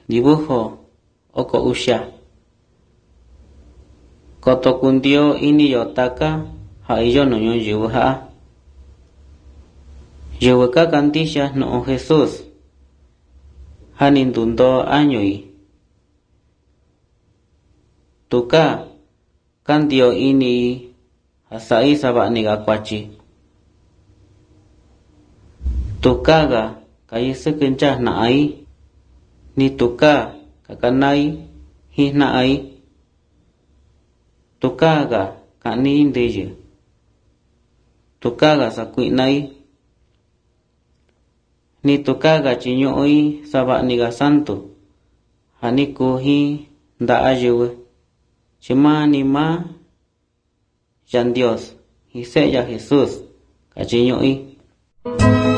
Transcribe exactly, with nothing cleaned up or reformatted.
dibujo oko usha. Koto kundio ini yotaka ha iyo no yuwu ha. Yuwaka kantisha no Jesús. Hanin dundo anyoi. Tuka kandio ini hasai sabak niga kwachi. Tukaga kayi sekencah na ai. Ni tuka kakanai hi na ai. Tukaga kani indeje. Tukaga sakui nai. Ni tukaga chinyoi sabak niga santo. Haniku hi nda ayewe. Chima ni ma Jan Dios. Hise ya Jesús. Kachinyoi.